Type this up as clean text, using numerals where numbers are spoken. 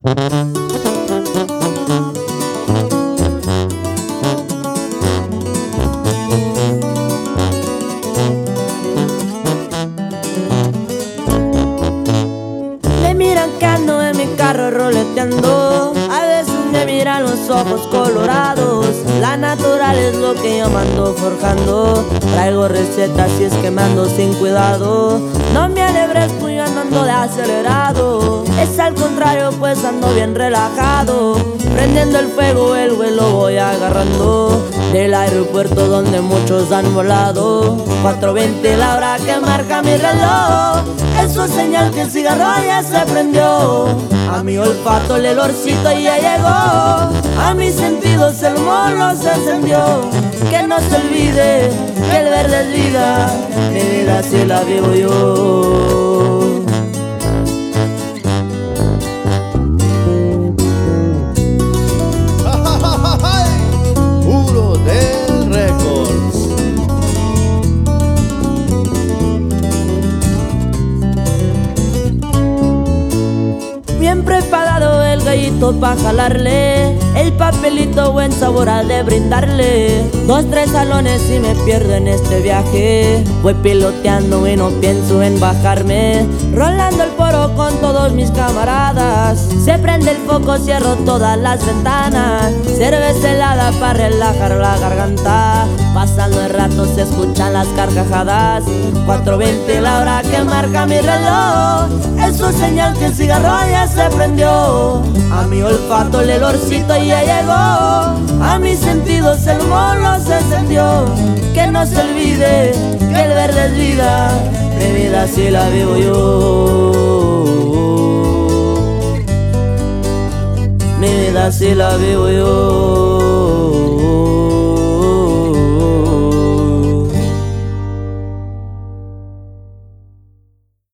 Me miran que ando en mi carro roleteando, a veces me miran los ojos colorados. La natural es lo que yo mando forjando. Traigo recetas si es que me ando sin cuidado. No me alebrezco, yo no ando de acelerado. Es al contrario, pues ando bien relajado. Prendiendo el fuego, el vuelo voy agarrando. Del aeropuerto donde muchos han volado. 4:20 la hora que marca mi reloj. Eso es señal que el cigarro ya se prendió. A mi olfato el olorcito ya llegó. A mis sentidos el morro se encendió. Que no se olvide que el verde es vida. Mi vida así la vivo yo. Puro del Records. Bien preparado el gallito pa' jalarle, el papelito buen sabor ha de brindarle. 2, 3 salones y me pierdo en este viaje. Voy piloteando y no pienso en bajarme. Rolando el poro con todos mis camaradas. Se prende el foco, cierro todas las ventanas. Cerveza helada pa' relajar la garganta. Pasando el rato se escuchan las carcajadas. 4:20 la hora que marca mi reloj. Eso es señal que el cigarro ya se prendió. A mi olfato el olorcito ya llegó. A mis sentidos el morro se encendió. Que no se olvide que el verde es vida. Mi vida así la vivo yo. Mi vida así la vivo yo.